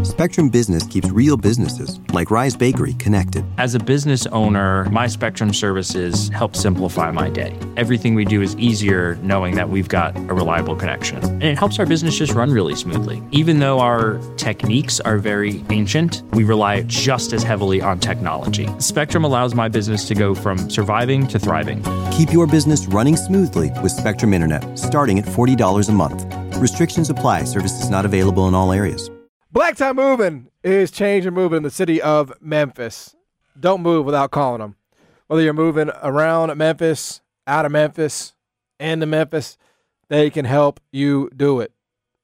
Spectrum Business keeps real businesses, like Rise Bakery, connected. As a business owner, my Spectrum services help simplify my day. Everything we do is easier knowing that we've got a reliable connection. And it helps our business just run really smoothly. Even though our techniques are very ancient, we rely just as heavily on technology. Spectrum allows my business to go from surviving to thriving. Keep your business running smoothly with Spectrum Internet, starting at $40 a month. Restrictions apply. Services not available in all areas. Black Tie Moving is changing moving in the city of Memphis. Don't move without calling them. Whether you're moving around Memphis, out of Memphis, into Memphis, they can help you do it.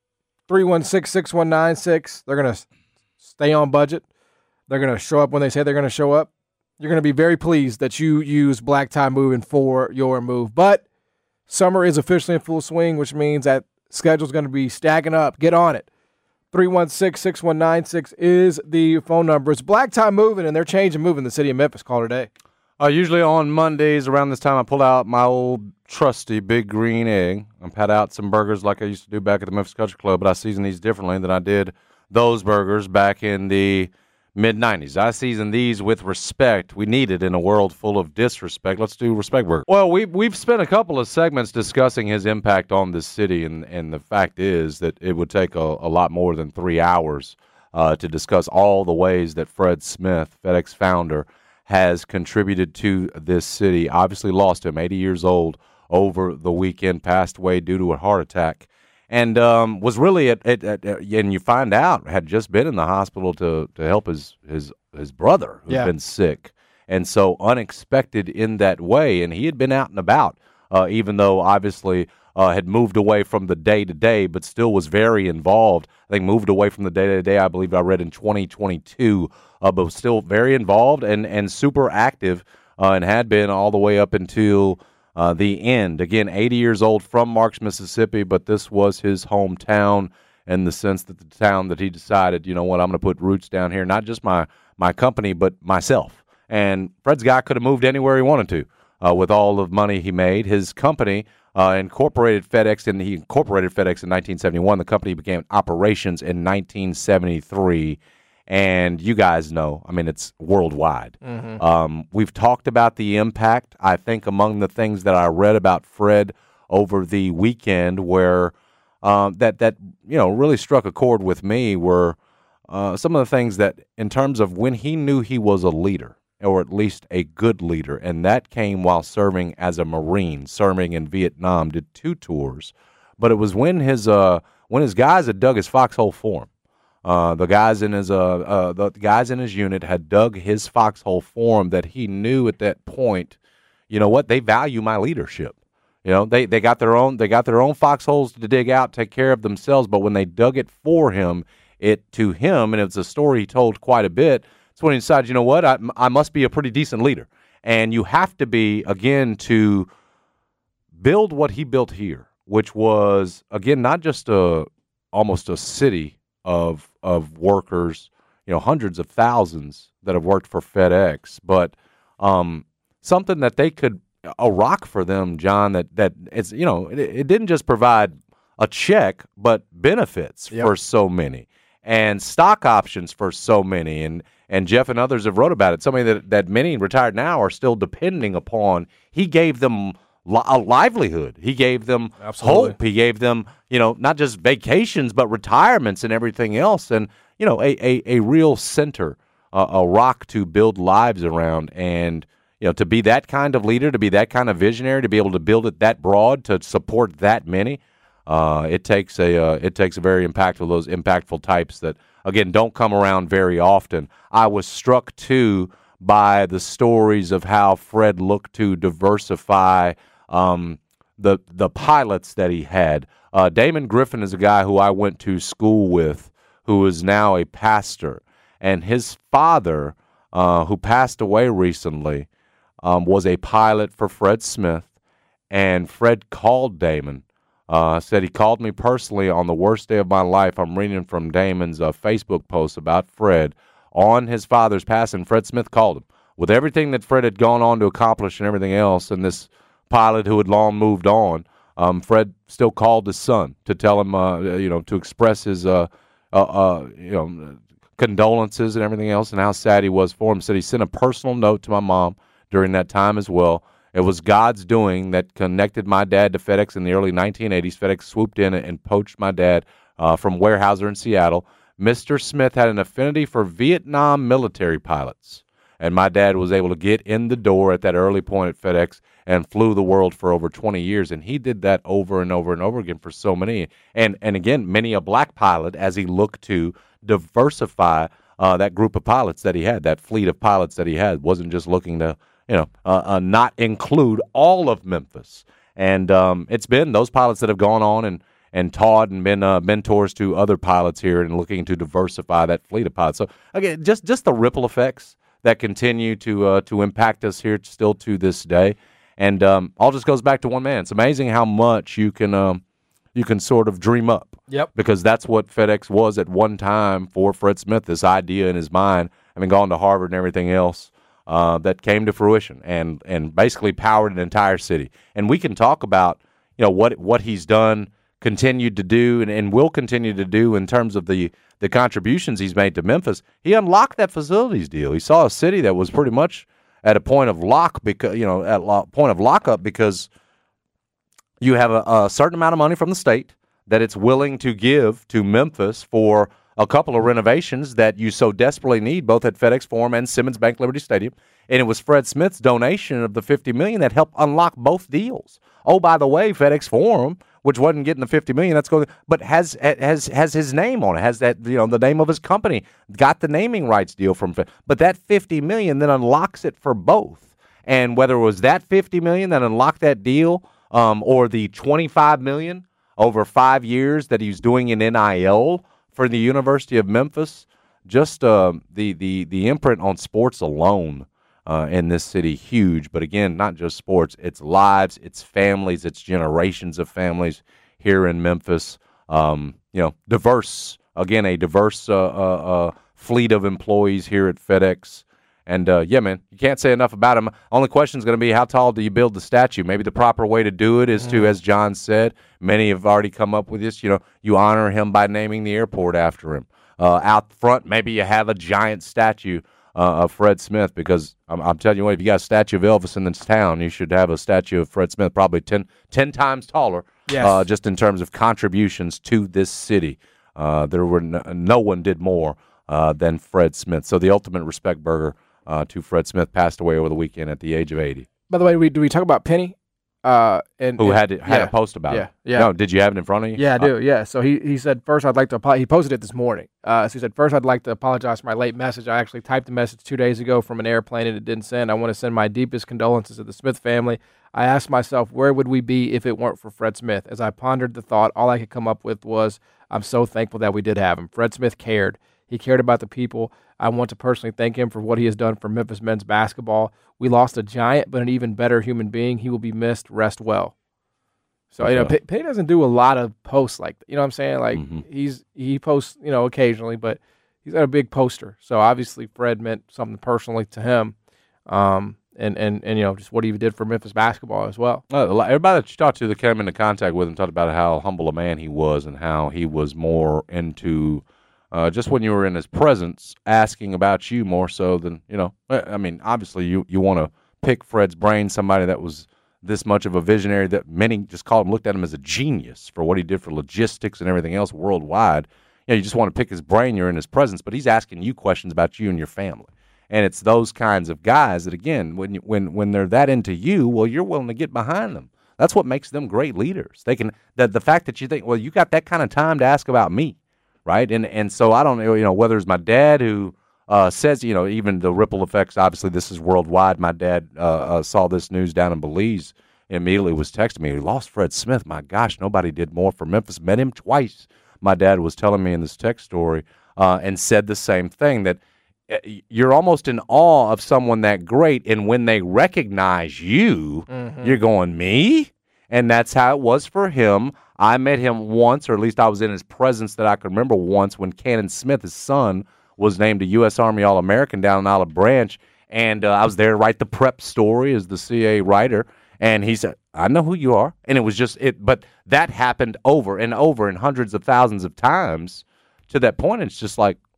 316-6196. They're going to stay on budget. They're going to show up when they say they're going to show up. You're going to be very pleased that you use Black Tie Moving for your move. But summer is officially in full swing, which means that schedule's going to be stacking up. Get on it. 316-6196 is the phone number. It's Black Tie Moving, and they're changing moving the city of Memphis. Call today. Usually on Mondays around this time, I pull out my old trusty Big Green Egg and pat out some burgers like I used to do back at the Memphis Country Club, but I season these differently than I did those burgers back in the mid-'90s. I season these with respect. We need it in a world full of disrespect. Let's do Respect Burger. Well, we've spent a couple of segments discussing his impact on this city, and the fact is that it would take a lot more than 3 hours to discuss all the ways that Fred Smith, FedEx founder, has contributed to this city. Obviously lost him, 80 years old, over the weekend, passed away due to a heart attack. And was really and you find out had just been in the hospital to help his brother who's been sick, and so unexpected in that way. And he had been out and about, even though obviously had moved away from the day to day, but still was very involved. I think moved away from the day to day. I believe I read in 2022, but was still very involved and super active, and had been all the way up until the end. Again, 80 years old, from Marks, Mississippi, but this was his hometown in the sense that the town that he decided, you know what, I'm going to put roots down here, not just my company, but myself. And Fred's guy could have moved anywhere he wanted to with all the money he made. His company incorporated FedEx, and he incorporated FedEx in 1971. The company began operations in 1973. And you guys know, I mean, it's worldwide. Mm-hmm. We've talked about the impact. I think among the things that I read about Fred over the weekend, where that really struck a chord with me, were some of the things that, in terms of when he knew he was a leader, or at least a good leader, and that came while serving as a Marine, serving in Vietnam, did 2 tours. But it was when his guys had dug his foxhole for him. The guys in his unit had dug his foxhole for him, that he knew at that point, you know what, they value my leadership. You know, they got their own foxholes to dig out, take care of themselves. But when they dug it for him, and it's a story he told quite a bit. It's when he decided, you know what, I must be a pretty decent leader, and you have to be, again, to build what he built here, which was, again, not just almost a city of workers, hundreds of thousands that have worked for FedEx, but something that they could, a rock for them, John, that it's, it didn't just provide a check, but benefits for so many, and stock options for so many, and Jeff and others have wrote about it. Something that many retired now are still depending upon. He gave them a livelihood. He gave them hope. He gave them, not just vacations, but retirements and everything else. And, a real center, a rock to build lives around. And, to be that kind of leader, to be that kind of visionary, to be able to build it that broad, to support that many, it takes a very those impactful types that, again, don't come around very often. I was struck, too, by the stories of how Fred looked to diversify the pilots that he had. Damon Griffin is a guy who I went to school with, who is now a pastor, and his father, who passed away recently, was a pilot for Fred Smith, and Fred called Damon, said he called me personally on the worst day of my life. I'm reading from Damon's Facebook post about Fred on his father's passing. Fred Smith called him with everything that Fred had gone on to accomplish and everything else, and this pilot who had long moved on, Fred still called his son to tell him, to express his, condolences and everything else and how sad he was for him. Said he sent a personal note to my mom during that time as well. It was God's doing that connected my dad to FedEx in the early 1980s. FedEx swooped in and poached my dad from Weyerhaeuser in Seattle. Mr. Smith had an affinity for Vietnam military pilots, and my dad was able to get in the door at that early point at FedEx and flew the world for over 20 years, and he did that over and over and over again for so many. And again, many a black pilot as he looked to diversify that group of pilots that he had, that fleet of pilots that he had, wasn't just looking to not include all of Memphis. And it's been those pilots that have gone on and taught and been mentors to other pilots here and looking to diversify that fleet of pilots. So, again, just the ripple effects that continue to impact us here still to this day. And all just goes back to one man. It's amazing how much you can sort of dream up. Yep. Because that's what FedEx was at one time for Fred Smith, this idea in his mind, having gone to Harvard and everything else. That came to fruition and basically powered an entire city. And we can talk about what he's done, continued to do, and will continue to do in terms of the contributions he's made to Memphis. He unlocked that facilities deal. He saw a city that was pretty much at a point of lockup because you have a certain amount of money from the state that it's willing to give to Memphis for a couple of renovations that you so desperately need, both at FedEx Forum and Simmons Bank Liberty Stadium. And it was Fred Smith's donation of the $50 million that helped unlock both deals. Oh, by the way, FedEx Forum, which wasn't getting the $50 million, that's going, but has his name on it, has that the name of his company, got the naming rights deal from. But that $50 million then unlocks it for both. And whether it was that $50 million that unlocked that deal, or the $25 million over 5 years that he's doing in NIL for the University of Memphis, just the imprint on sports alone in this city, huge. But again, not just sports, it's lives, it's families, it's generations of families here in Memphis. Diverse, again, a diverse fleet of employees here at FedEx. And, man, you can't say enough about him. Only question is going to be, how tall do you build the statue? Maybe the proper way to do it is to, as John said, many have already come up with this, you honor him by naming the airport after him. Out front, maybe you have a giant statue of Fred Smith, because I'm telling you what, if you got a statue of Elvis in this town, you should have a statue of Fred Smith, probably 10 times taller, Yes. Just in terms of contributions to this city. There were no one did more than Fred Smith. So the ultimate respect burger to Fred Smith passed away over the weekend at the age of 80. By the way, do we talk about Penny? Who had a post about it? Yeah. No, did you have it in front of you? Yeah, I do. Yeah. So he said, first, I'd like to apologize. He posted it this morning. So he said, first, I'd like to apologize for my late message. I actually typed the message 2 days ago from an airplane and it didn't send. I want to send my deepest condolences to the Smith family. I asked myself, where would we be if it weren't for Fred Smith? As I pondered the thought, all I could come up with was, I'm so thankful that we did have him. Fred Smith cared. He cared about the people. I want to personally thank him for what he has done for Memphis men's basketball. We lost a giant, but an even better human being. He will be missed. Rest well. So, Penny doesn't do a lot of posts like that. You know what I'm saying? Like, he posts, occasionally, but he's got a big poster. So, obviously, Fred meant something personally to him. And just what he did for Memphis basketball as well. Everybody that you talked to that came into contact with him talked about how humble a man he was and how he was more into just when you were in his presence, asking about you more so than, obviously you want to pick Fred's brain, somebody that was this much of a visionary that many just looked at him as a genius for what he did for logistics and everything else worldwide. You just want to pick his brain, you're in his presence, but he's asking you questions about you and your family. And it's those kinds of guys that, again, when they're that into you, well, you're willing to get behind them. That's what makes them great leaders. They can the fact that you think, well, you got that kind of time to ask about me, right? And so I don't know, whether it's my dad who says, even the ripple effects. Obviously, this is worldwide. My dad saw this news down in Belize. Immediately was texting me. He lost Fred Smith. My gosh, nobody did more for Memphis. Met him twice. My dad was telling me in this text story and said the same thing, that you're almost in awe of someone that great, and when they recognize you, you're going, me? And that's how it was for him. I met him once, or at least I was in his presence that I can remember once, when Cannon Smith, his son, was named a U.S. Army All-American down in Olive Branch, and I was there to write the prep story as the CA writer, and he said, I know who you are. And it was just it, but that happened over and over and hundreds of thousands of times to that point. It's just like,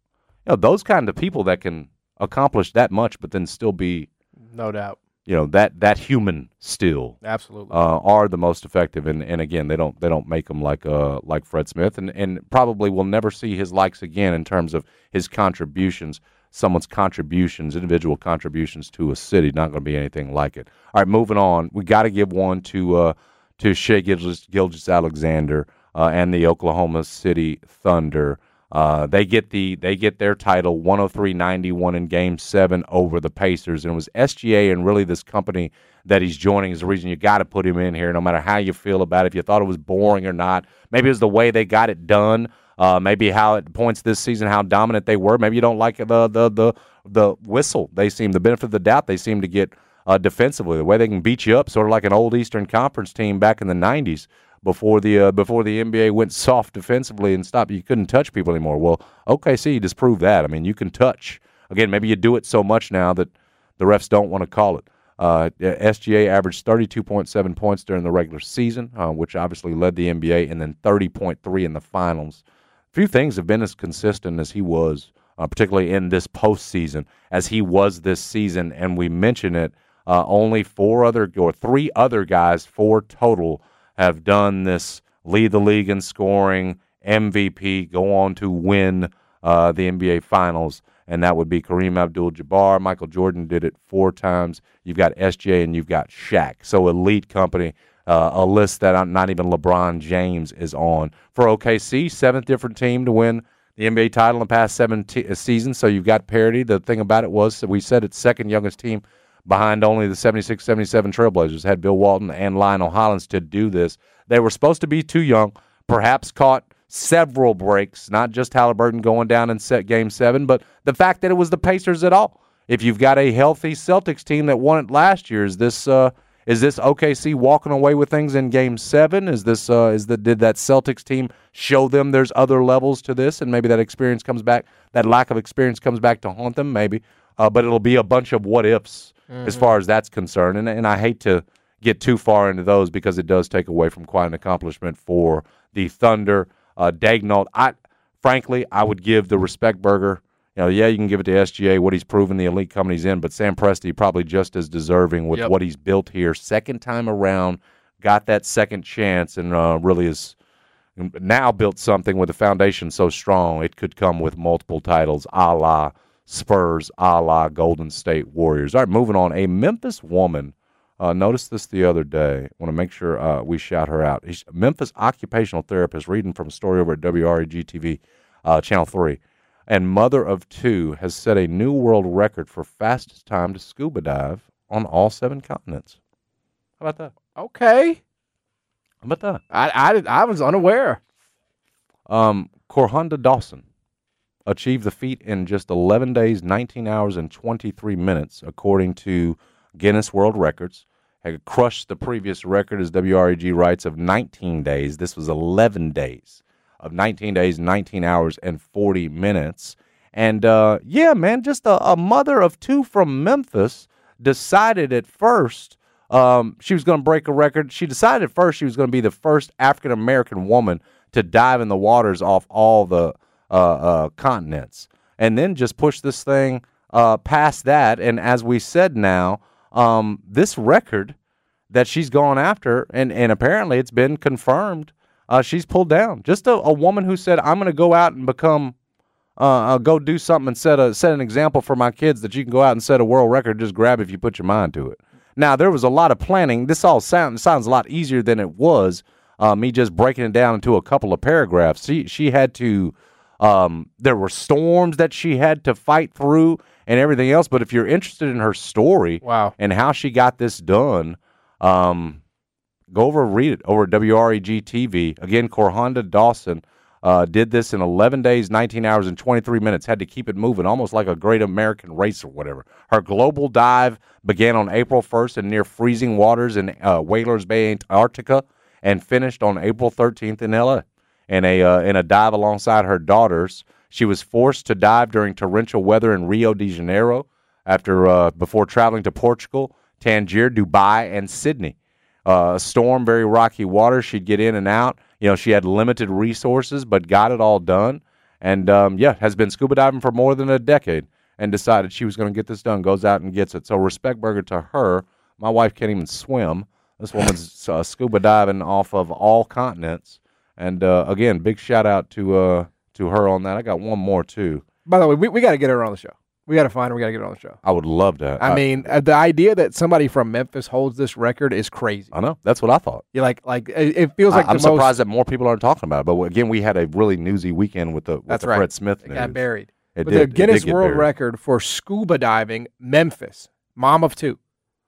those kind of people that can accomplish that much, but then still be, No doubt. That human still Absolutely. are the most effective. And again, they don't make them like Fred Smith, and probably will never see his likes again in terms of his contributions. Someone's contributions, individual contributions to a city, not going to be anything like it. All right, moving on. We got to give one to Shai Gilgeous-Alexander and the Oklahoma City Thunder. They get their title 103-91 in Game 7 over the Pacers, and it was SGA and really this company that he's joining is the reason you got to put him in here, no matter how you feel about it. If you thought it was boring or not, maybe it was the way they got it done. Maybe how it points this season, how dominant they were. Maybe you don't like the whistle. The benefit of the doubt they seem to get defensively, the way they can beat you up, sort of like an old Eastern Conference team back in the 90s before the NBA went soft defensively and stopped. You couldn't touch people anymore. Well, OKC just proved that. I mean, you can touch. Again, maybe you do it so much now that the refs don't want to call it. SGA averaged 32.7 points during the regular season, which obviously led the NBA, and then 30.3 in the finals. Few things have been as consistent as he was, particularly in this postseason, as he was this season. And we mention it, only three other guys, 4 total, have done this: lead the league in scoring, MVP, go on to win the NBA Finals, and that would be Kareem Abdul-Jabbar. Michael Jordan did it 4 times. You've got SGA and you've got Shaq. So elite company. A list that not even LeBron James is on. For OKC, 7th different team to win the NBA title in the past 7 seasons, so you've got parity. The thing about it was that we said it's second youngest team behind only the 76-77 Trailblazers. Had Bill Walton and Lionel Hollins to do this. They were supposed to be too young, perhaps caught several breaks, not just Halliburton going down in Game 7, but the fact that it was the Pacers at all. If you've got a healthy Celtics team that won it last year, is this OKC walking away with things in Game 7? Did that Celtics team show them there's other levels to this, and maybe that experience comes back, that lack of experience comes back to haunt them? Maybe, but it'll be a bunch of what ifs as far as that's concerned, and I hate to get too far into those because it does take away from quite an accomplishment for the Thunder. Daignault, frankly, I would give the respect burger. You can give it to SGA, what he's proven the elite company's in, but Sam Presti probably just as deserving with what he's built here. Second time around, got that second chance, and really is now built something with a foundation so strong it could come with multiple titles, a la Spurs, a la Golden State Warriors. All right, moving on. A Memphis woman, noticed this the other day. I want to make sure we shout her out. She's a Memphis occupational therapist, reading from a story over at WREG-TV, Channel 3. And mother of 2 has set a new world record for fastest time to scuba dive on all 7 continents. How about that? Okay. How about that? I was unaware. Corhunda Dawson achieved the feat in just 11 days, 19 hours, and 23 minutes, according to Guinness World Records. Had crushed the previous record, as WREG writes, of 19 days. This was 11 days. Of 19 days, 19 hours, and 40 minutes. And, just a mother of 2 from Memphis decided at first she was going to break a record. She decided at first she was going to be the first African-American woman to dive in the waters off all the continents. And then just push this thing past that. And as we said now, this record that she's gone after, and apparently it's been confirmed, she's pulled down. Just a woman who said, I'm going to go out and go do something and set an example for my kids that you can go out and set a world record, just grab if you put your mind to it. Now, there was a lot of planning. This all sounds a lot easier than it was, me just breaking it down into a couple of paragraphs. She had to, there were storms that she had to fight through and everything else. But if you're interested in her story and how she got this done, go over and read it over at WREG TV. Again, Corhunda Dawson did this in 11 days, 19 hours, and 23 minutes. Had to keep it moving, almost like a great American race or whatever. Her global dive began on April 1st in near freezing waters in Whalers Bay, Antarctica, and finished on April 13th in L.A. In a dive alongside her daughters. She was forced to dive during torrential weather in Rio de Janeiro before traveling to Portugal, Tangier, Dubai, and Sydney. A storm, very rocky water. She'd get in and out. She had limited resources, but got it all done. And, has been scuba diving for more than a decade and decided she was going to get this done, goes out and gets it. So respect burger to her. My wife can't even swim. This woman's scuba diving off of all continents. And, again, big shout-out to her on that. I got one more, too. By the way, we got to get her on the show. We got to find her. We got to get her on the show. I would love that. I mean, the idea that somebody from Memphis holds this record is crazy. I know. That's what I thought. You're like it feels like I'm surprised that more people aren't talking about it. But again, we had a really newsy weekend with the Fred Smith news. It got buried. But the Guinness World Record for scuba diving, Memphis, mom of two.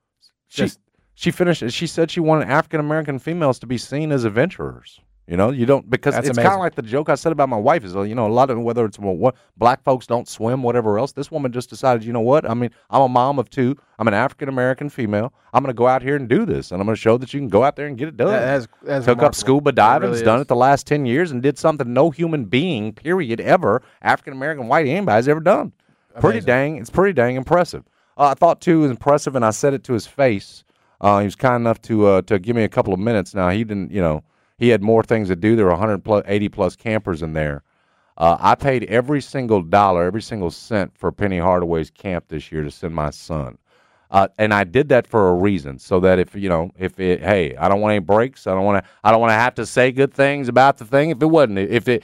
She finished. She said she wanted African American females to be seen as adventurers. You don't, because That's it's amazing. kind of like the joke I said about my wife is, a lot of, whether it's what black folks don't swim, whatever else, this woman just decided, you know what? I mean, I'm a mom of two. I'm an African-American female. I'm going to go out here and do this, and I'm going to show that you can go out there and get it done. That's Took up remarkable. scuba diving, really done is. it the last 10 years, and did something no human being, period, ever, African-American, white, anybody's ever done. It's pretty dang impressive. I thought, too, it was impressive, and I said it to his face. He was kind enough to give me a couple of minutes. Now, he didn't, he had more things to do. There were 180-plus campers in there. I paid every single dollar, every single cent for Penny Hardaway's camp this year to send my son. And I did that for a reason, so that hey, I don't want any breaks. I don't want to have to say good things about the thing if it wasn't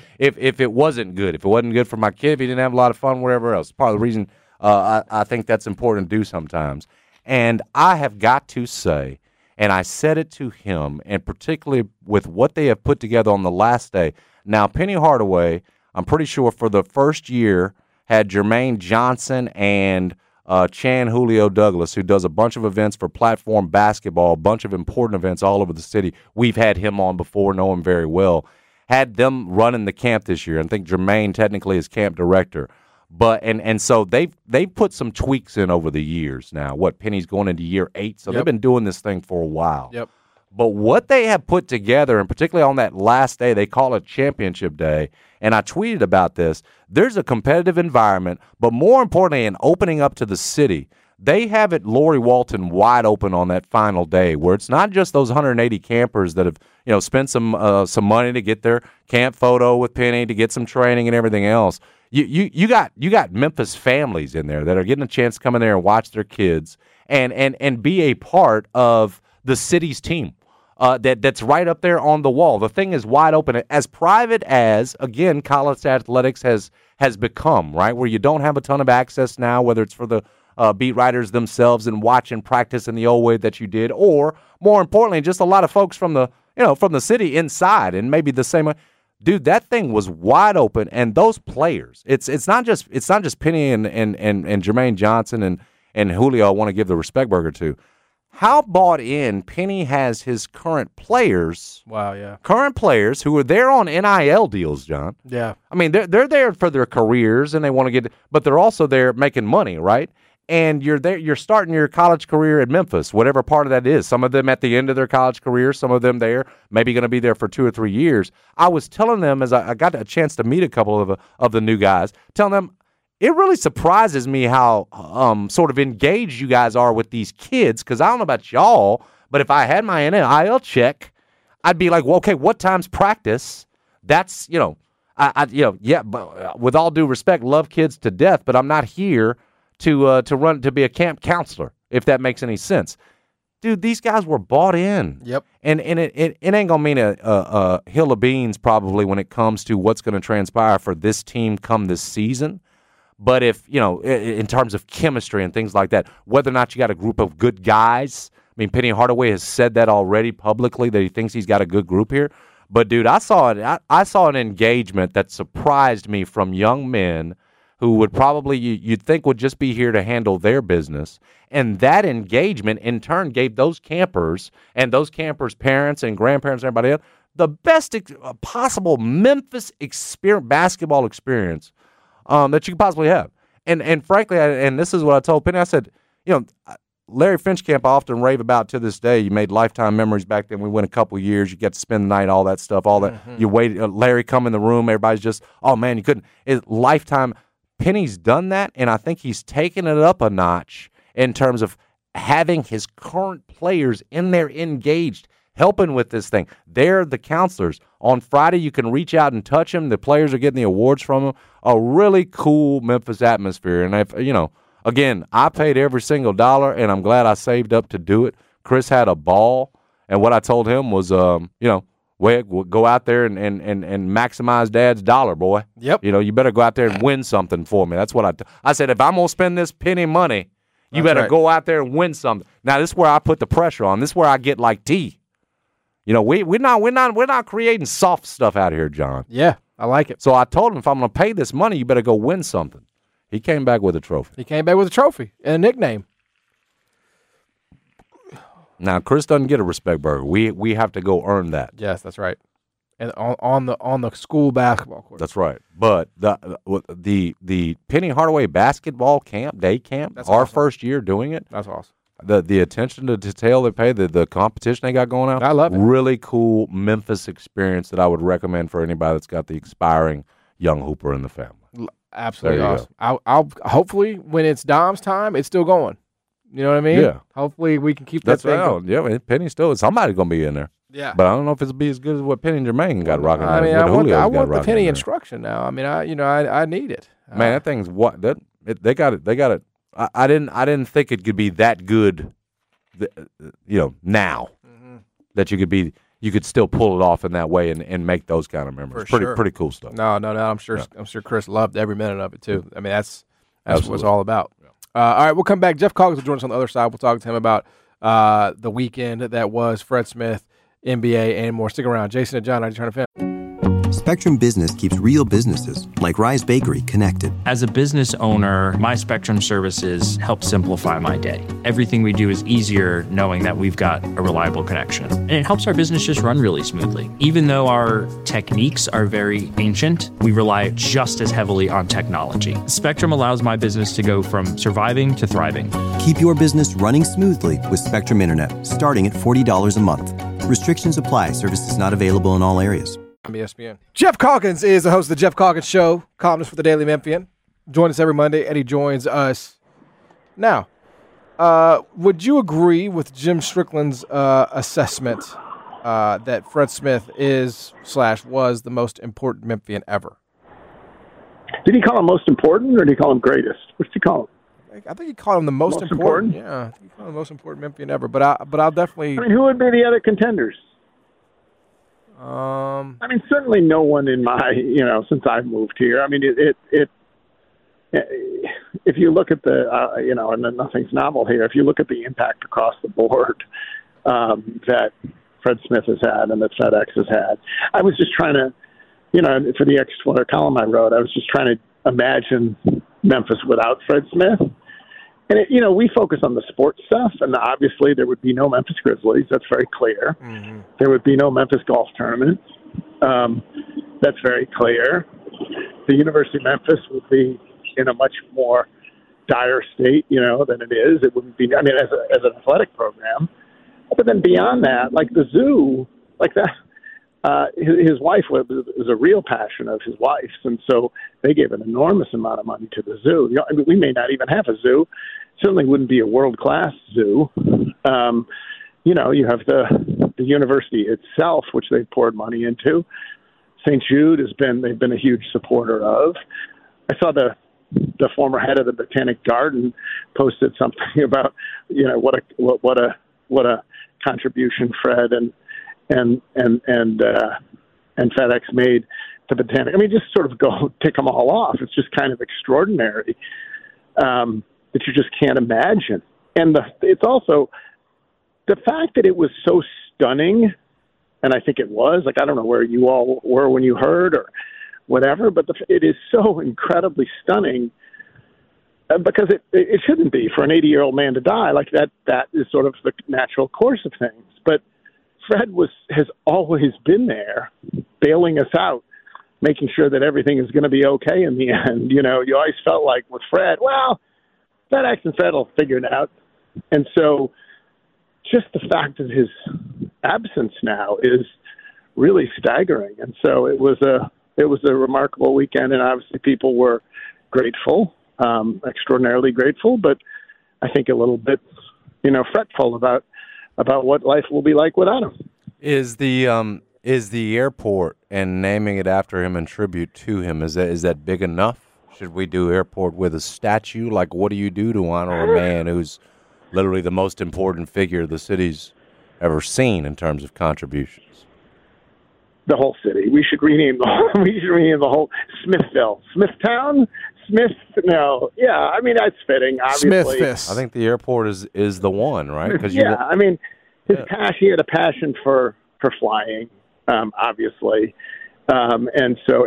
good. If it wasn't good for my kid, if he didn't have a lot of fun, whatever else. Part of the reason I think that's important to do sometimes. And I have got to say, and I said it to him, and particularly with what they have put together on the last day. Now, Penny Hardaway, I'm pretty sure for the first year, had Jermaine Johnson and Chan Julio Douglas, who does a bunch of events for platform basketball, a bunch of important events all over the city. We've had him on before, know him very well. Had them running the camp this year. I think Jermaine technically is camp director. But and so they've put some tweaks in over the years now. Penny's going into year 8, so they've been doing this thing for a while. Yep. But what they have put together, and particularly on that last day, they call it Championship Day, and I tweeted about this. There's a competitive environment, but more importantly, an opening up to the city. They have it Lori Walton wide open on that final day, where it's not just those 180 campers that have spent some money to get their camp photo with Penny, to get some training and everything else. You got Memphis families in there that are getting a chance to come in there and watch their kids and be a part of the city's team that's right up there on the wall. The thing is wide open, as private as, again, college athletics has become, right, where you don't have a ton of access now, whether it's for the beat writers themselves and watch and practice in the old way that you did, or more importantly, just a lot of folks from the city inside, and maybe the same way. Dude, that thing was wide open, and those players, it's not just Penny and Jermaine Johnson and Julio I want to give the respect burger to. How bought in Penny has his current players. Wow, yeah. Current players who are there on NIL deals, John. Yeah. I mean, they're there for their careers, and they want to get, but they're also there making money, right? And you're starting your college career at Memphis, whatever part of that is. Some of them at the end of their college career, some of them there, maybe going to be there for 2 or 3 years. I was telling them, as I got a chance to meet a couple of the new guys, telling them, it really surprises me how sort of engaged you guys are with these kids, because I don't know about y'all, but if I had my NIL check, I'd be like, well, okay, what time's practice? That's, but with all due respect, love kids to death, but I'm not here to be a camp counselor, if that makes any sense. Dude, these guys were bought in. Yep. And it ain't gonna mean a hill of beans probably when it comes to what's going to transpire for this team come this season. But if, in terms of chemistry and things like that, whether or not you got a group of good guys, I mean, Penny Hardaway has said that already publicly, that he thinks he's got a good group here. But dude, I saw an engagement that surprised me from young men who would probably, you'd think would just be here to handle their business. And that engagement, in turn, gave those campers and those campers' parents and grandparents and everybody else the best possible Memphis basketball experience that you could possibly have. And frankly, and this is what I told Penny, I said, Larry Finchcamp I often rave about to this day. You made lifetime memories back then. We went a couple of years. You get to spend the night, all that stuff, all that. Mm-hmm. You waited, Larry come in the room. Everybody's just, oh, man, you couldn't. It's lifetime. Penny's done that, and I think he's taken it up a notch in terms of having his current players in there engaged, helping with this thing. They're the counselors. On Friday, you can reach out and touch them. The players are getting the awards from them. A really cool Memphis atmosphere. And, again, I paid every single dollar, and I'm glad I saved up to do it. Chris had a ball, and what I told him was, go out there and maximize Dad's dollar, boy. Yep. You better go out there and win something for me. That's what I said. If I'm gonna spend this penny money, you better go out there and win something. Now this is where I put the pressure on. This is where I get like T. We're not creating soft stuff out here, John. Yeah, I like it. So I told him, if I'm gonna pay this money, you better go win something. He came back with a trophy. He came back with a trophy and a nickname. Now Chris doesn't get a respect burger. We have to go earn that. Yes, that's right. And on the school basketball court. That's right. But the Penny Hardaway basketball camp, day camp, That's our awesome. first year doing it. That's awesome. The attention to detail they pay, the competition they got going on. I love it. Really cool Memphis experience that I would recommend for anybody that's got the expiring young hooper in the family. Absolutely There you awesome. I'll hopefully when it's Dom's time, it's still going. You know what I mean? Yeah. Hopefully we can keep That's that thing right. going. Yeah, I mean, Penny's still somebody's gonna be in there. Yeah. But I don't know if it'll be as good as what Penny and Jermaine got rocking. I mean, what I want Julio's got the rocking penny there. instruction now. I mean, I need it. Man, that thing's what that they got it. They got it. I didn't think it could be that good. Now that you could still pull it off in that way and make those kind of memories. Pretty cool stuff. No. I'm sure Chris loved every minute of it too. I mean, that's what Absolutely. it's all about. All right, we'll come back. Jeff Coggins will join us on the other side. We'll talk to him about the weekend that was Fred Smith, NBA, and more. Stick around. Jason and John, I turn to fan. Spectrum Business keeps real businesses, like Rise Bakery, connected. As a business owner, my Spectrum services help simplify my day. Everything we do is easier knowing that we've got a reliable connection. And it helps our business just run really smoothly. Even though our techniques are very ancient, we rely just as heavily on technology. Spectrum allows my business to go from surviving to thriving. Keep your business running smoothly with Spectrum Internet, starting at $40 a month. Restrictions apply. Services not available in all areas. ESPN. Jeff Calkins is the host of the Jeff Calkins Show, columnist for the Daily Memphian. Join us every Monday, and he joins us now. Would you agree with Jim Strickland's assessment that Fred Smith was the most important Memphian ever? Did he call him most important, or did he call him greatest? What did he call him? I think he called him the most important. Yeah, I think he called him the most important Memphian ever. But I'll definitely. I mean, who would be the other contenders? I mean, certainly no one in my, since I've moved here. I mean, if you look at the, and nothing's novel here, if you look at the impact across the board that Fred Smith has had and that FedEx has had, I was just trying to, for the extra column I wrote, I was just trying to imagine Memphis without Fred Smith. And, we focus on the sports stuff, and obviously there would be no Memphis Grizzlies. That's very clear. Mm-hmm. There would be no Memphis golf tournament. That's very clear. The University of Memphis would be in a much more dire state, than it is. It wouldn't be, as an athletic program. But then beyond that, like the zoo, like that, his wife was a real passion of his wife's, and so they gave an enormous amount of money to the zoo. We may not even have a zoo. Certainly wouldn't be a world-class zoo. You have the university itself, which they've poured money into. St. Jude they've been a huge supporter of. I saw the former head of the Botanic Garden posted something about, what a contribution Fred and FedEx made to Botanic. I mean, just sort of go tick them all off. It's just kind of extraordinary that you just can't imagine. And it's also the fact that it was so stunning, and I think it was, like, I don't know where you all were when you heard or whatever, but it is so incredibly stunning because it shouldn't be for an 80-year-old man to die. Like that is sort of the natural course of things. But Fred has always been there, bailing us out, making sure that everything is going to be okay in the end. You always felt like with Fred, well, FedEx and Fred will figure it out. And so just the fact of his absence now is really staggering. And so it was a remarkable weekend, and obviously people were grateful, extraordinarily grateful, but I think a little bit, fretful about what life will be like without him. Is the airport and naming it after him in tribute to him, is that big enough? Should we do airport with a statue? Like, what do you do to honor a man who's literally the most important figure the city's ever seen in terms of contributions? The whole city. We should rename the whole Smithville. Smithtown? No. Yeah, I mean, that's fitting, obviously. Smithfist. I think the airport is the one, right? Yeah, I mean, he had a passion for flying, obviously. And so,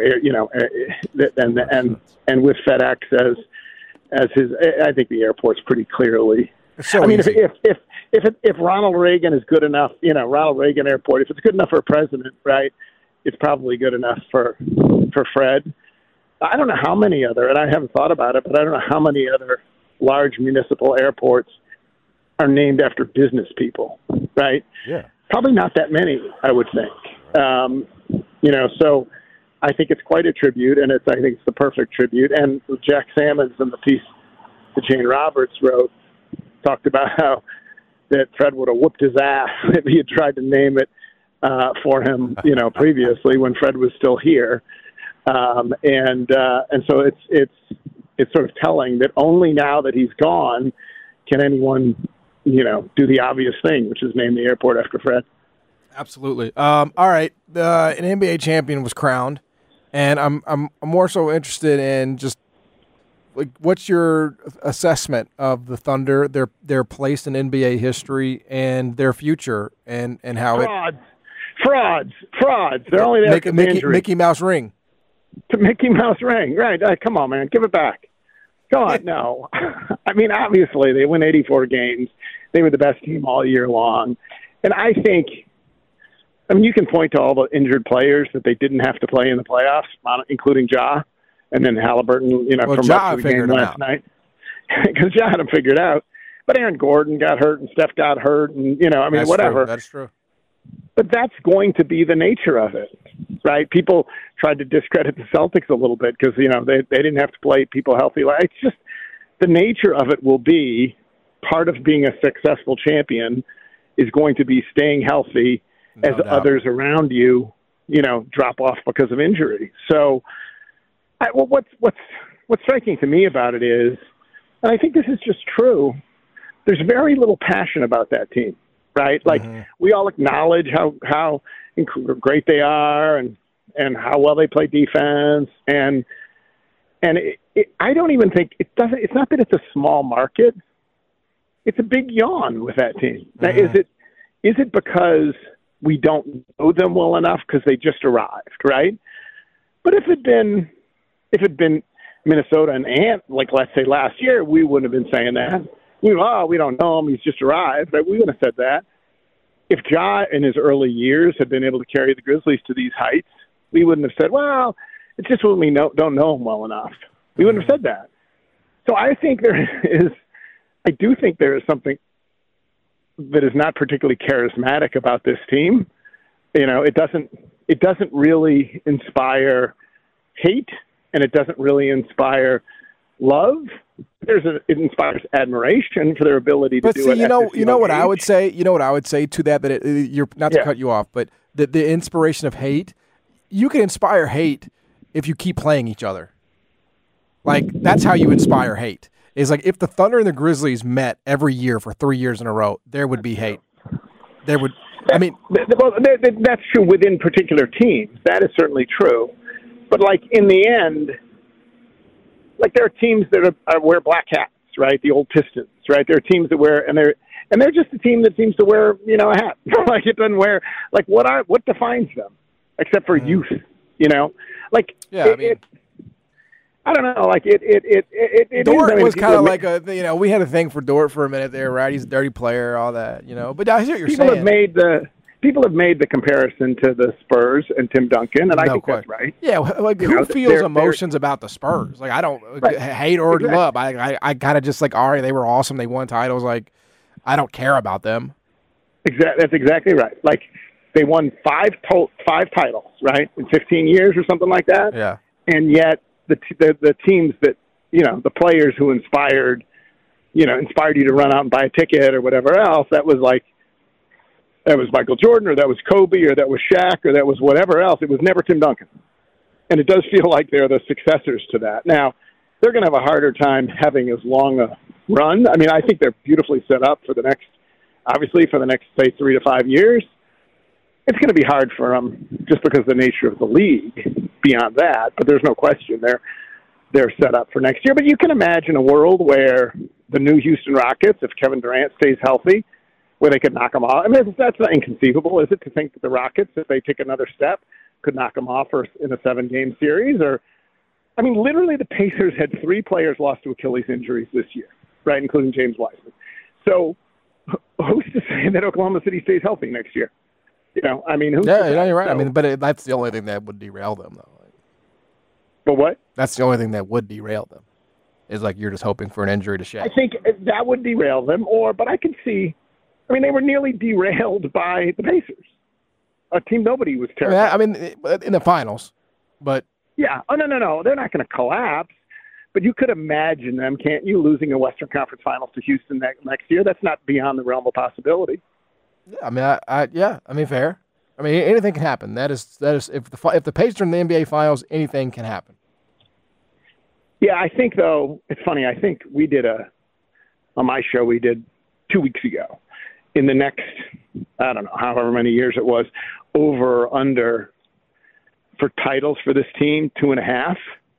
and with FedEx as his, I think the airport's pretty clearly. So I mean, easy. if Ronald Reagan is good enough, Ronald Reagan Airport, if it's good enough for a president, right, it's probably good enough for Fred. I don't know how many other, and I haven't thought about it, but I don't know how many other large municipal airports are named after business people, right? Yeah. Probably not that many, I would think. So I think it's quite a tribute, and I think it's the perfect tribute. And Jack Sammons in the piece that Jane Roberts wrote talked about how that Fred would have whooped his ass if he had tried to name it for him, previously when Fred was still here. And so it's sort of telling that only now that he's gone can anyone, do the obvious thing, which is name the airport after Fred. Absolutely. All right. An NBA champion was crowned, and I'm more so interested in just like what's your assessment of the Thunder, their place in NBA history, and their future, and how frauds. They're only there because of injury. Mickey Mouse ring. To Mickey Mouse ring, right? Come on, man, give it back. Come on, no. I mean, obviously they win 84 games. They were the best team all year long, and I think. I mean, you can point to all the injured players that they didn't have to play in the playoffs, including Ja, and then Halliburton, from Ja the game last night. Because Ja had them figured out. But Aaron Gordon got hurt, and Steph got hurt, and, That's whatever. True. That's true. But that's going to be the nature of it, right? People tried to discredit the Celtics a little bit because, they didn't have to play people healthy. It's just the nature of it will be part of being a successful champion is going to be staying healthy as others around you, drop off because of injury. So, what's striking to me about it is, and I think this is just true, there's very little passion about that team, right? Like, we all acknowledge how great they are and how well they play defense. And I don't even think, it's not that it's a small market. It's a big yawn with that team. Now, is it because we don't know them well enough because they just arrived, right? But if it'd been Minnesota and Ant, like let's say last year, we wouldn't have been saying that. We don't know him, he's just arrived, right? We wouldn't have said that. If Ja in his early years had been able to carry the Grizzlies to these heights, we wouldn't have said, well, it's just when we don't know him well enough. We wouldn't have said that. So I do think there is something that is not particularly charismatic about this team. It doesn't really inspire hate, and it doesn't really inspire love. It inspires admiration for their ability to do it. You know what I would say to that you're not to cut you off, but the inspiration of hate, you can inspire hate if you keep playing each other. Like, that's how you inspire hate. Is like if the Thunder and the Grizzlies met every year for 3 years in a row, there would be hate. There would. I mean, that's true within particular teams. That is certainly true. But like in the end, like there are teams that wear black hats, right? The old Pistons, right? There are teams that wear, and they're just a team that seems to wear, a hat. Like it doesn't wear. Like what defines them, except for youth, Like I don't know. Like it Dort was kind of like we had a thing for Dort for a minute there, right? He's a dirty player, all that, But I hear what you're saying. People have made the comparison to the Spurs and Tim Duncan, and I think that's right. Yeah, like who feels emotions about the Spurs? Like I don't hate or love. I kind of just like, all right, they were awesome. They won titles. Like I don't care about them. That's exactly right. Like they won five titles, right, in 15 years or something like that. Yeah, and yet. The teams that, the players who inspired you to run out and buy a ticket or whatever else, that was like that was Michael Jordan, or that was Kobe, or that was Shaq, or that was whatever else. It was never Tim Duncan. And it does feel like they're the successors to that. Now, they're going to have a harder time having as long a run. I mean, I think they're beautifully set up for the next, say, 3 to 5 years. It's going to be hard for them just because of the nature of the league beyond that. But there's no question they're set up for next year. But you can imagine a world where the new Houston Rockets, if Kevin Durant stays healthy, where they could knock them off. I mean, that's not inconceivable, is it, to think that the Rockets, if they take another step, could knock them off in a 7-game series? Or, I mean, literally the Pacers had 3 players lost to Achilles injuries this year, right, including James Wiseman. So who's to say that Oklahoma City stays healthy next year? You know, I mean, who's to say? You're right. So, I mean, but that's the only thing that would derail them, though. but what? That's the only thing that would derail them. Is like you're just hoping for an injury to Shaq. I think that would derail them. But I can see. I mean, they were nearly derailed by the Pacers, a team nobody was terrible. I mean, in the finals, but yeah. Oh no, they're not going to collapse. But you could imagine them, can't you, losing a Western Conference Finals to Houston next year? That's not beyond the realm of possibility. Yeah, I mean, I mean, fair. I mean, anything can happen. That is if the Pacers are in the NBA Finals, anything can happen. Yeah, I think though it's funny. I think we did on my show we did 2 weeks ago. In the next, I don't know, however many years it was, over or under for titles for this team, 2.5.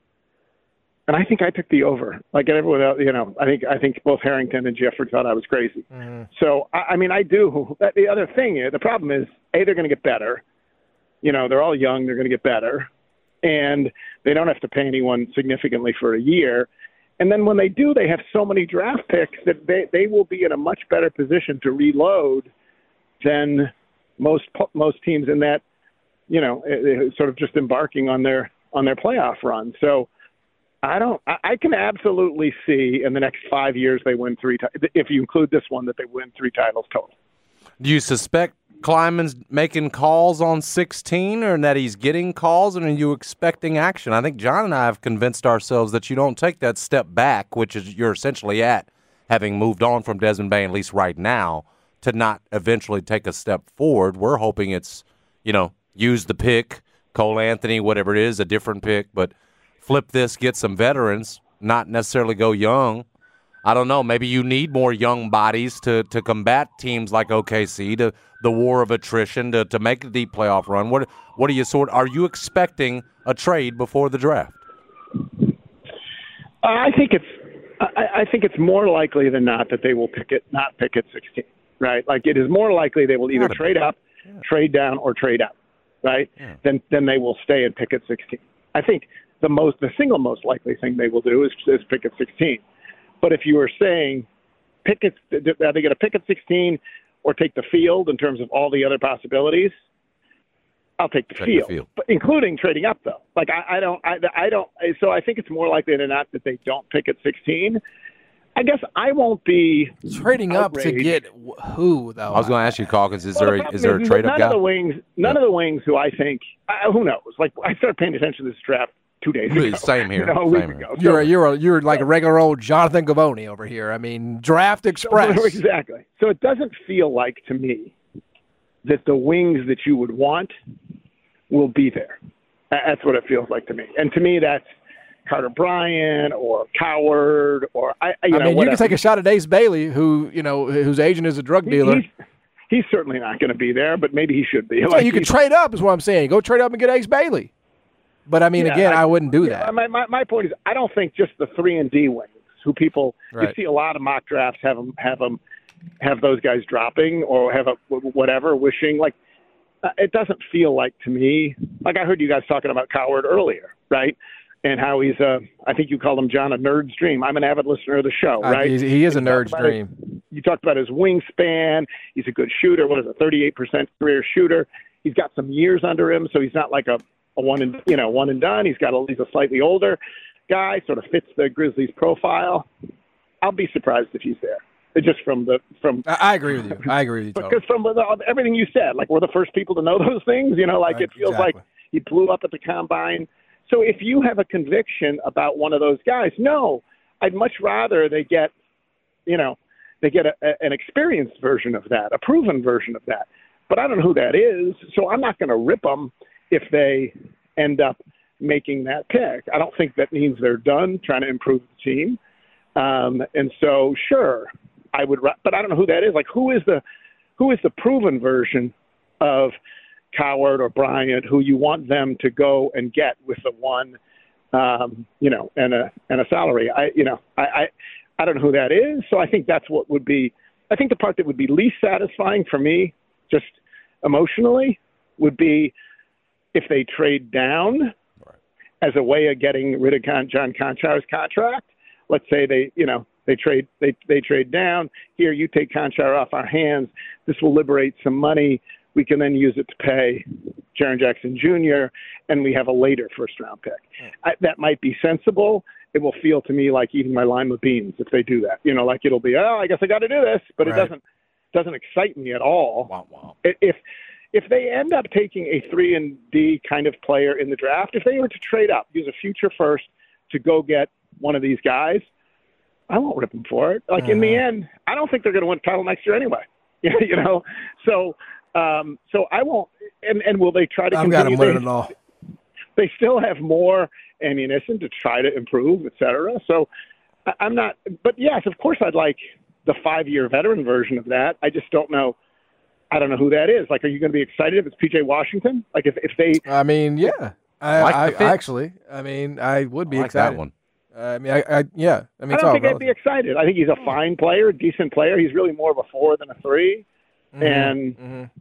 And I think I took the over. Like everyone else, you know, I think both Harrington and Jeffrey thought I was crazy. Mm-hmm. So, I mean, I do. The other thing is, the problem is, they're going to get better. You know, they're all young. They're going to get better. And they don't have to pay anyone significantly for a year. And then when they do, they have so many draft picks that they will be in a much better position to reload than most teams in that, you know, sort of just embarking on their playoff run. So I can absolutely see in the next 5 years they win 3 if you include this one, that they win 3 titles total. Do you suspect Kleiman's making calls on 16, or that he's getting calls, and are you expecting action? I think John and I have convinced ourselves that you don't take that step back, which is you're essentially at, having moved on from Desmond Bane, at least right now, to not eventually take a step forward. We're hoping it's, you know, use the pick, Cole Anthony, whatever it is, a different pick, but flip this, get some veterans, not necessarily go young. I don't know. Maybe you need more young bodies to combat teams like OKC, to the war of attrition, to make a deep playoff run. What are you expecting a trade before the draft? I think it's more likely than not that they will not pick at 16. Right? Like, it is more likely they will either trade up, trade down, or trade up. Right? Yeah. Then they will stay and pick at 16. I think the single most likely thing they will do is pick at 16. But if you were saying are they going to pick at 16 or take the field in terms of all the other possibilities? I'll take the field, but including trading up though. Like I don't. So I think it's more likely than not that they don't pick at 16. I guess I won't be trading outraged. Up to get who though. I was going to ask you, Calkins, is there a trade up guy? None of the wings who I think who knows. Like, I started paying attention to this draft 2 days ago. Same here. A week ago. You're like a regular old Jonathan Givony over here. I mean, Draft Express. Exactly. So it doesn't feel like to me that the wings that you would want will be there. That's what it feels like to me. And to me, that's Carter Bryant or Coward or you can take a shot at Ace Bailey, whose agent is a drug dealer. He's certainly not going to be there, but maybe he should be. You can trade up, is what I'm saying. Go trade up and get Ace Bailey. But I mean, I wouldn't do that. My point is, I don't think just the 3-and-D wings, who people you see a lot of mock drafts have those guys dropping or have wishing. Like, it doesn't feel like to me. Like, I heard you guys talking about Coward earlier, right? And how he's I think you called him, John, a nerd's dream. I'm an avid listener of the show, right? He is a nerd's dream. You talked about his wingspan. He's a good shooter. What is it, 38% career shooter? He's got some years under him, so he's not like a one and done. He's a slightly older guy, sort of fits the Grizzlies profile. I'll be surprised if he's there. Just from. I agree with you. Because from everything you said, like, we're the first people to know those things. Right, it feels like he blew up at the combine. So if you have a conviction about one of those guys, no, I'd much rather they get, an experienced version of that, a proven version of that. but I don't know who that is. So I'm not going to rip them if they end up making that pick. I don't think that means they're done trying to improve the team. And so, sure, I would, but I don't know who that is. Like, who is the proven version of Coward or Bryant who you want them to go and get with the one, and a salary? I don't know who that is. So I think that's what would be. I think the part that would be least satisfying for me, just emotionally, would be if they trade down as a way of getting rid of John Konchar's contract. Let's say they trade down. Here, you take Konchar off our hands. This will liberate some money. We can then use it to pay Jaren Jackson Jr., and we have a later first-round pick. That might be sensible. It will feel to me like eating my lima beans if they do that. Like it'll be, I guess I got to do this, but it doesn't excite me at all. Wow. If they end up taking a 3-and-D kind of player in the draft, if they were to trade up, use a future first to go get one of these guys, I won't rip them for it. Like in the end, I don't think they're going to win the title next year anyway. So I won't. And will they try to? I've got them winning it all. They still have more ammunition to try to improve, et cetera. So I'm not. But yes, of course, I'd like the 5-year veteran version of that. I just don't know. I don't know who that is. Like, are you going to be excited if it's PJ Washington? Like, if they? I mean, yeah. I would be I like excited. that one. I mean, I don't think I'd be excited. I think he's a fine player, decent player. He's really more of a 4 than a 3. Mm-hmm. And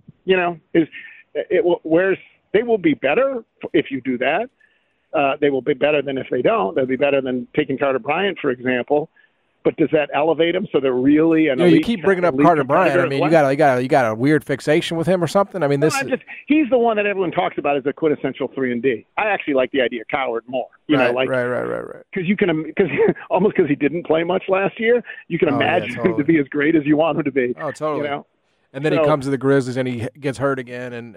they will be better if you do that. They will be better than if they don't. They'll be better than taking Carter Bryant, for example. But does that elevate them so they're really an elite? You keep bringing up Carter Bryant. I mean, you got a weird fixation with him or something. I mean, he's the one that everyone talks about as a quintessential 3-and-D. I actually like the idea of Coward more. Right. Because he didn't play much last year, you can imagine him to be as great as you want him to be. Oh, totally. And then he comes to the Grizzlies and he gets hurt again, and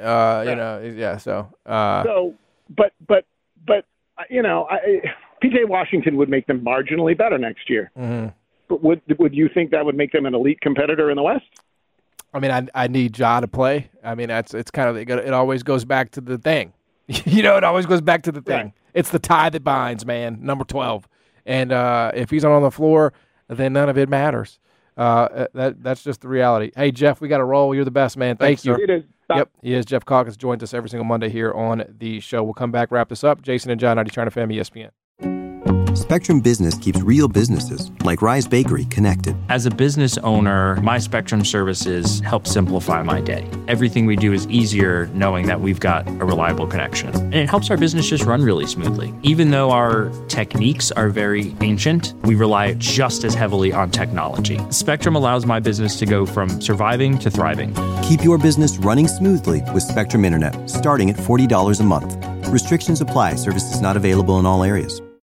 PJ Washington would make them marginally better next year. Mm-hmm. But would you think that would make them an elite competitor in the West? I mean, I need Ja to play. I mean, it's kind of it always goes back to the thing. It always goes back to the thing. Right. It's the tie that binds, man. Number 12, and if he's not on the floor, then none of it matters. That's just the reality. Hey, Jeff, we got to roll. You're the best, man. Thank you. It is. Yep, he is. Jeff Calkins joins us every single Monday here on the show. We'll come back, wrap this up. Jason and John, 90 China FM, ESPN. Spectrum Business keeps real businesses like Rise Bakery connected. As a business owner, my Spectrum services help simplify my day. Everything we do is easier knowing that we've got a reliable connection. And it helps our business just run really smoothly. Even though our techniques are very ancient, we rely just as heavily on technology. Spectrum allows my business to go from surviving to thriving. Keep your business running smoothly with Spectrum Internet, starting at $40 a month. Restrictions apply. Services not available in all areas.